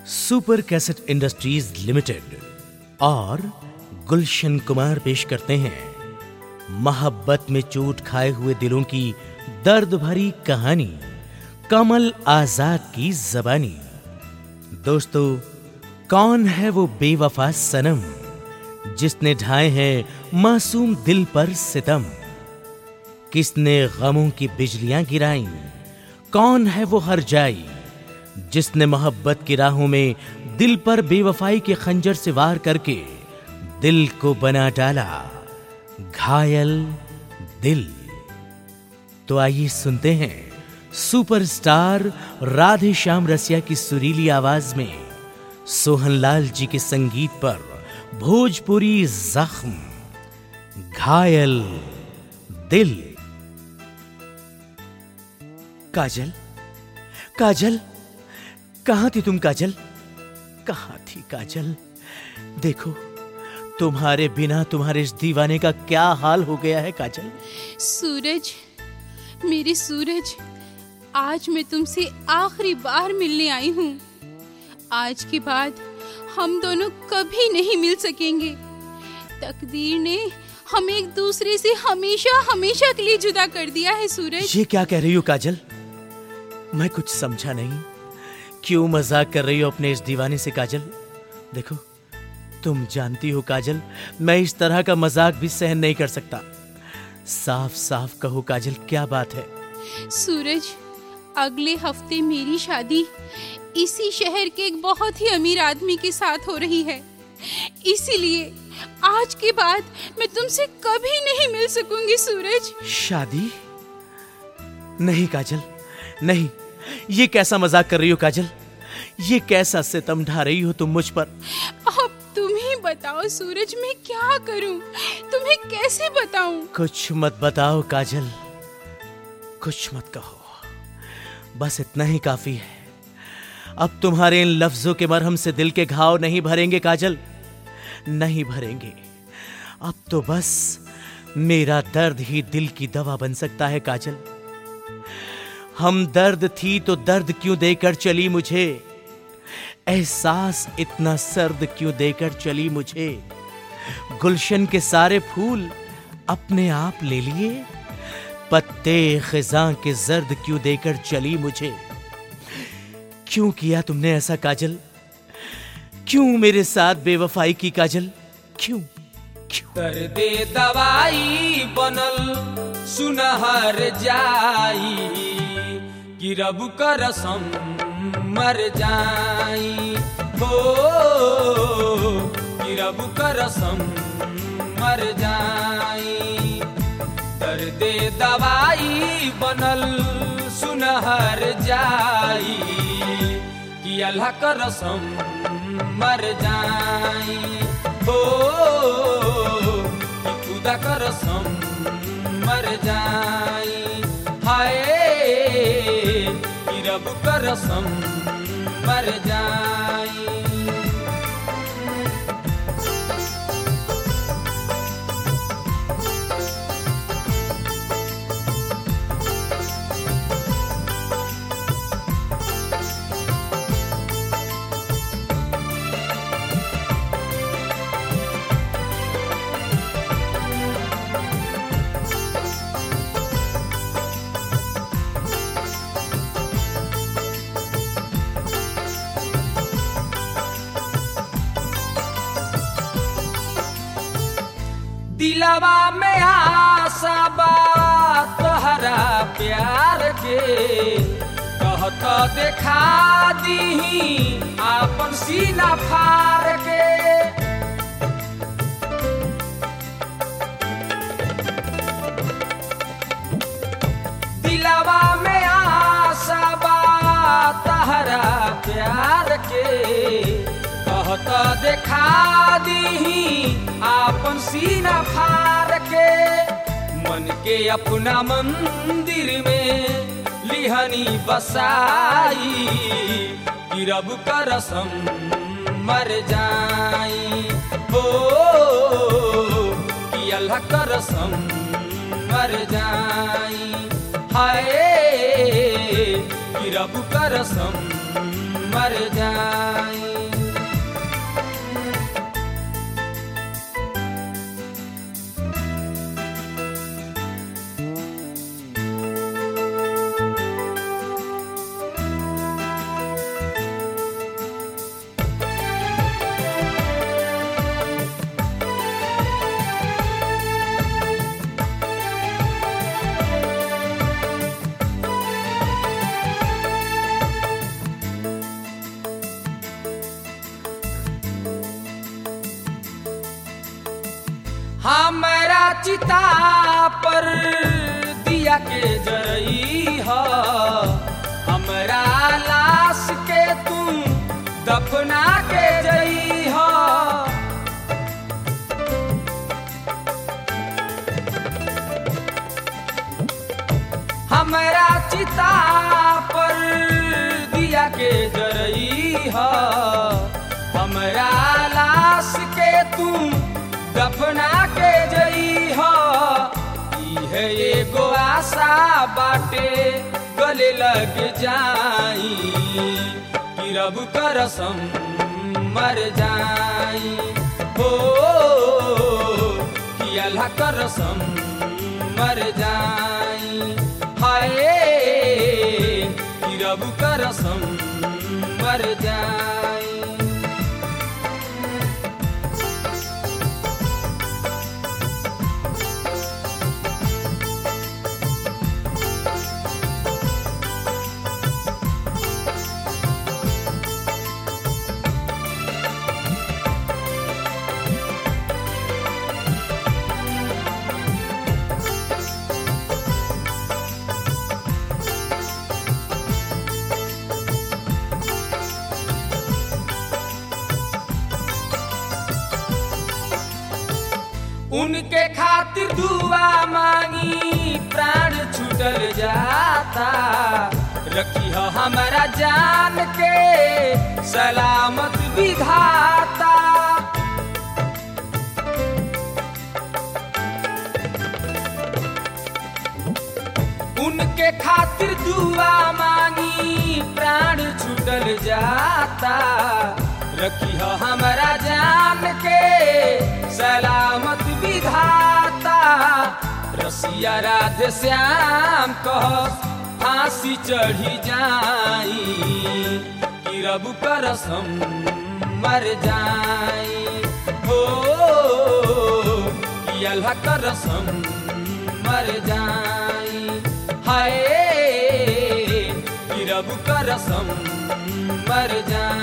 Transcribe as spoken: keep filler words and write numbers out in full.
Super cassette industries limited और गुलशन कुमार पेश करते हैं मोहब्बत में चोट खाए हुए दिलों की दर्द भरी कहानी, कमल आजाद की जबानी। दोस्तों, कौन है वो बेवफा सनम जिसने ढाए हैं मासूम दिल पर सितम? किसने गमों की बिजलियां गिराई? कौन है वो हर जाई जिसने मोहब्बत की राहों में दिल पर बेवफाई के खंजर से वार करके दिल को बना डाला घायल दिल? तो आइए सुनते हैं सुपरस्टार राधे श्याम रसिया की सुरीली आवाज में सोहनलाल जी के संगीत पर भोजपुरी जख्म घायल दिल। काजल, काजल, कहां थी तुम काजल? कहां थी काजल? देखो, तुम्हारे बिना तुम्हारे इस दीवाने का क्या हाल हो गया है काजल। सूरज, मेरे सूरज, आज मैं तुमसे आखिरी बार मिलने आई हूँ। आज के बाद हम दोनों कभी नहीं मिल सकेंगे। तकदीर ने हमें एक दूसरे से हमेशा हमेशा के लिए जुदा कर दिया है सूरज। ये क्या कह रही हो काजल? मैं कुछ समझा नहीं। क्यों मजाक कर रही हो अपने इस दीवाने से काजल? देखो, तुम जानती हो काजल, मैं इस तरह का मजाक भी सहन नहीं कर सकता। साफ साफ कहो काजल, क्या बात है? सूरज, अगले हफ्ते मेरी शादी इसी शहर के एक बहुत ही अमीर आदमी के साथ हो रही है। इसीलिए आज के बाद मैं तुमसे कभी नहीं मिल सकूंगी सूरज। शादी? नहीं काजल, नहीं। ये कैसा मजाक कर रही हो काजल? ये कैसा सितम ढा रही हो तुम मुझ पर? अब तुम ही बताओ सूरज, मैं क्या करूं? तुम्हें कैसे बताऊं? कुछ मत बताओ काजल, कुछ मत कहो, बस इतना ही काफी है। अब तुम्हारे इन लफ्जों के मरहम से दिल के घाव नहीं भरेंगे काजल, नहीं भरेंगे। अब तो बस मेरा दर्द ही दिल की दवा बन सकता है काजल। हम दर्द थी तो दर्द क्यों देकर चली मुझे? एहसास इतना सर्द क्यों देकर चली मुझे? गुलशन के सारे फूल अपने आप ले लिए, पत्ते खिजां के जर्द क्यों देकर चली मुझे? क्यों किया तुमने ऐसा काजल? क्यों मेरे साथ बेवफाई की काजल? क्यों क्यों? दर्दे दवाई बनल सुनहर जाई कि रब का रसम मर जाई हो, कि रब का रसम मर जाई। दर्दे दवाई बनल सुनहर जाई कि अल्लाह का रसम मर जाई हो, कि खुदा का रसम मर जाई। हाय, कि रब का रसम मर जाई। दिलवा में आशा बा तोहरा प्यार के, कहत देखा दीही आपन सीना फाड़ के। दिलवा में आशा बा तोहरा प्यार के, कहत देखा दीही आपन सीना फाड़ के। मन के अपना मंदिर में लिहनी बसाई कि रब का रसम मर जाई हो, कि अल्लाह का रसम मर जाई। हाय, कि रब का रसम मर जाई। हमरा चिता पर दिया के जरई ह, हमरा लाश के तू दफना के जई ह। हमरा चिता पर दिया के जरई ह, हमरा लाश के तू दफना के जई हो। इहे एगो आशा बाटे गले लग जाई कि रब करसम मर जाई। हो कि अल्लाह करसम मर जाई। हाय कि रब करसम मर जाई। उनके खातिर दुआ मांगी प्राण छूटल जाता। रखी हो हमारा जान के सलामत विधाता। उनके खातिर दुआ मांगी प्राण छूटल जाता। रखी हो हमारा जान के सलामत विधाता। रसिया राधे श्याम कह फांसी चढ़ी जाई कि रब करसम मर जाई। हो कि अल्लाह करसम मर जाई। हाय कि रब करसम मर जाई।